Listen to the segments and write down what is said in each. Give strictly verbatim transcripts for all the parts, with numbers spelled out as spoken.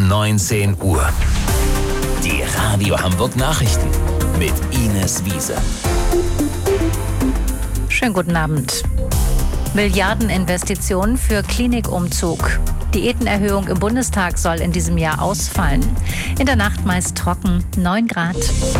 neunzehn Uhr. Die Radio Hamburg Nachrichten mit Ines Wiese. Schönen guten Abend. Milliardeninvestitionen für Klinikumzug. Diätenerhöhung im Bundestag soll in diesem Jahr ausfallen. In der Nacht meist trocken, neun Grad.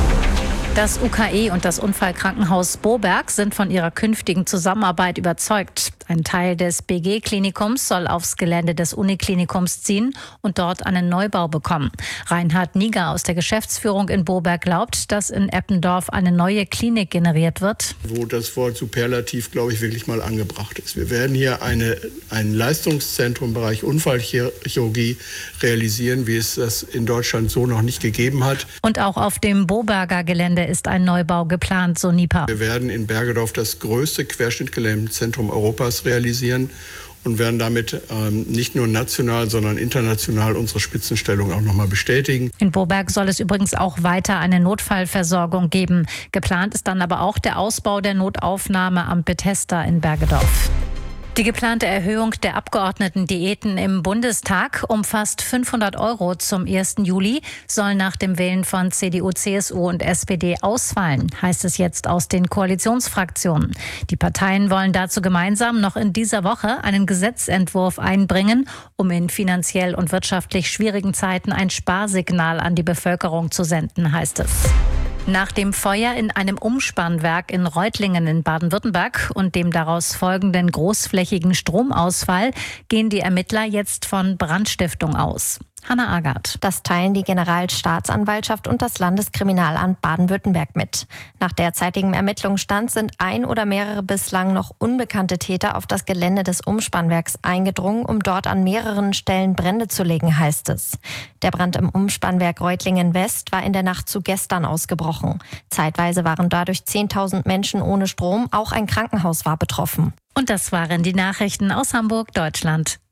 Das U K E und das Unfallkrankenhaus Boberg sind von ihrer künftigen Zusammenarbeit überzeugt. Ein Teil des B G-Klinikums soll aufs Gelände des Uniklinikums ziehen und dort einen Neubau bekommen. Reinhard Nieger aus der Geschäftsführung in Boberg glaubt, dass in Eppendorf eine neue Klinik generiert wird. Wo das Wort Superlativ, glaube ich, wirklich mal angebracht ist. Wir werden hier eine, ein Leistungszentrum im Bereich Unfallchirurgie realisieren, wie es das in Deutschland so noch nicht gegeben hat. Und auch auf dem Boberger Gelände ist ein Neubau geplant, so Nipa. Wir werden in Bergedorf das größte Querschnittgelähmenzentrum Europas realisieren und werden damit ähm, nicht nur national, sondern international unsere Spitzenstellung auch nochmal bestätigen. In Boberg soll es übrigens auch weiter eine Notfallversorgung geben. Geplant ist dann aber auch der Ausbau der Notaufnahme am Bethesda in Bergedorf. Die geplante Erhöhung der Abgeordnetendiäten im Bundestag um fast fünfhundert Euro zum ersten Juli soll nach dem Willen von C D U, C S U und S P D ausfallen, heißt es jetzt aus den Koalitionsfraktionen. Die Parteien wollen dazu gemeinsam noch in dieser Woche einen Gesetzentwurf einbringen, um in finanziell und wirtschaftlich schwierigen Zeiten ein Sparsignal an die Bevölkerung zu senden, heißt es. Nach dem Feuer in einem Umspannwerk in Reutlingen in Baden-Württemberg und dem daraus folgenden großflächigen Stromausfall gehen die Ermittler jetzt von Brandstiftung aus. Hanna Agard. Das teilen die Generalstaatsanwaltschaft und das Landeskriminalamt Baden-Württemberg mit. Nach derzeitigem Ermittlungsstand sind ein oder mehrere bislang noch unbekannte Täter auf das Gelände des Umspannwerks eingedrungen, um dort an mehreren Stellen Brände zu legen, heißt es. Der Brand im Umspannwerk Reutlingen West war in der Nacht zu gestern ausgebrochen. Zeitweise waren dadurch zehntausend Menschen ohne Strom, auch ein Krankenhaus war betroffen. Und das waren die Nachrichten aus Hamburg, Deutschland.